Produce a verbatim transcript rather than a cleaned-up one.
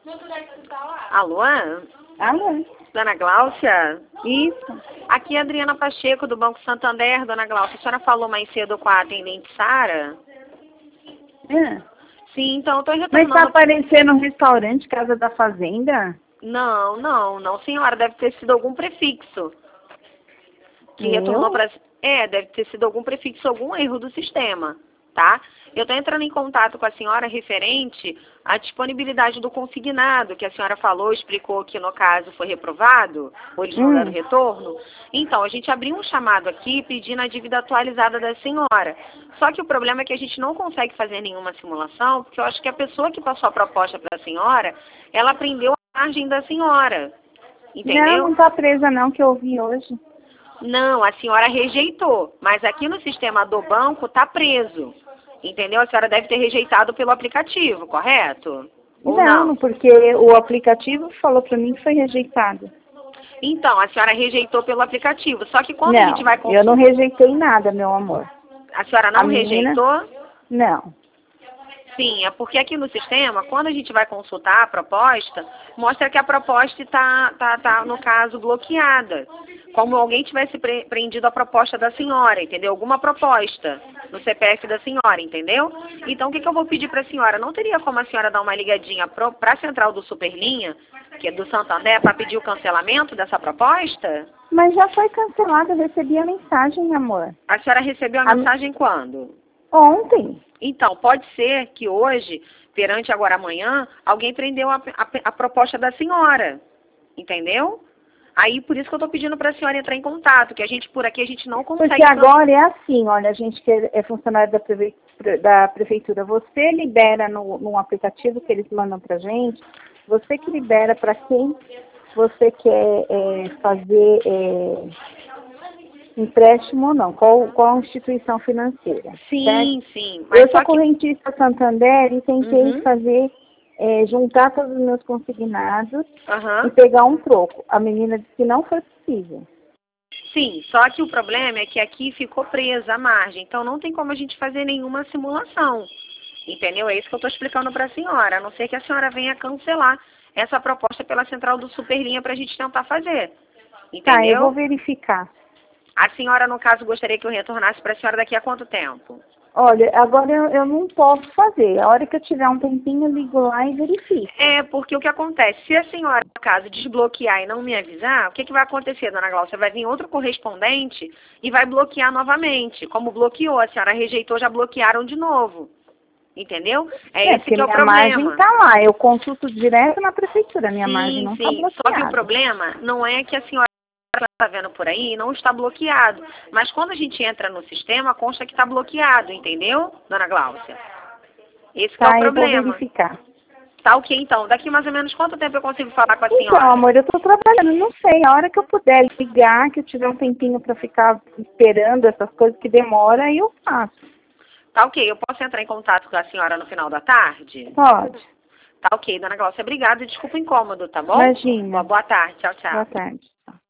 Alô? Alô? Dona Gláucia? Isso. Aqui é a Adriana Pacheco, do Banco Santander, Dona Gláucia. A senhora falou mais cedo com a atendente Sara? É. Sim, então eu estou Mas retornando... tá aparecendo um restaurante Casa da Fazenda? Não, não, não, senhora. Deve ter sido algum prefixo. Que Meu? retornou para... É, deve ter sido algum prefixo, algum erro do sistema, tá? Eu estou entrando em contato com a senhora referente à disponibilidade do consignado, que a senhora falou, explicou que no caso foi reprovado, ou eles não Hum. deram retorno. Então, a gente abriu um chamado aqui pedindo a dívida atualizada da senhora. Só que o problema é que a gente não consegue fazer nenhuma simulação, porque eu acho que a pessoa que passou a proposta para a senhora, ela prendeu a margem da senhora. Entendeu? Não, não tá presa não, que eu vi hoje. Não, a senhora rejeitou, mas aqui no sistema do banco está preso. Entendeu? A senhora deve ter rejeitado pelo aplicativo, correto? Ou Não, não? porque o aplicativo falou pra mim que foi rejeitado. Então, a senhora rejeitou pelo aplicativo. Só que quando não, a gente vai eu não consultar... rejeitei nada, meu amor. A senhora não A menina... rejeitou? Não. Sim, é porque aqui no sistema, quando a gente vai consultar a proposta, mostra que a proposta está, tá, tá, no caso, bloqueada. Como alguém tivesse pre prendido a proposta da senhora, entendeu? Alguma proposta no C P F da senhora, entendeu? Então, o que, que eu vou pedir para a senhora? Não teria como a senhora dar uma ligadinha para a central do Superlinha, que é do Santander, para pedir o cancelamento dessa proposta? Mas já foi cancelado, eu recebi a mensagem, amor. A senhora recebeu a a mensagem quando? Ontem. Então, pode ser que hoje, perante agora amanhã, alguém prendeu a, a, a proposta da senhora, entendeu? Aí, por isso que eu estou pedindo para a senhora entrar em contato, que a gente, por aqui, a gente não consegue... Porque agora é assim, olha, a gente que é funcionário da, preve... da prefeitura, você libera no, no aplicativo que eles mandam pra gente, você que libera para quem você quer é, fazer... É, empréstimo ou não, qual, qual instituição financeira. Sim, certo? sim. Mas eu só sou que... correntista Santander e tentei Uhum. fazer, é, juntar todos os meus consignados Uhum. e pegar um troco. A menina disse que não foi possível. Sim, só que o problema é que aqui ficou presa a margem, então não tem como a gente fazer nenhuma simulação. Entendeu? É isso que eu estou explicando para a senhora, a não ser que a senhora venha cancelar essa proposta pela central do Superlinha para a gente tentar fazer. Entendeu? Tá, eu vou verificar. A senhora, no caso, gostaria que eu retornasse para a senhora daqui a quanto tempo? Olha, agora eu, eu não posso fazer. A hora que eu tiver um tempinho, eu ligo lá e verifico. É, porque o que acontece? Se a senhora, no caso, desbloquear e não me avisar, o que, que vai acontecer, dona Gláucia? Vai vir outro correspondente e vai bloquear novamente. Como bloqueou, a senhora rejeitou, já bloquearam de novo. Entendeu? É, É, esse que é o minha problema. margem está lá. Eu consulto direto na prefeitura. Minha sim, margem não está sim. bloqueada. Só que o problema não é que a senhora está vendo por aí não está bloqueado. Mas quando a gente entra no sistema, consta que está bloqueado, entendeu, dona Gláucia? Esse que Tá, é o eu vou problema. verificar. Tá ok, então. Daqui mais ou menos quanto tempo eu consigo falar com a senhora? Então, amor, eu estou trabalhando, não sei. A hora que eu puder ligar, que eu tiver um tempinho para ficar esperando essas coisas que demora, aí eu faço. Tá ok. Eu posso entrar em contato com a senhora no final da tarde? Pode. Tá ok, dona Gláucia. Obrigada e desculpa o incômodo, tá bom? Imagina. Boa, boa tarde. Tchau, tchau. Boa tarde.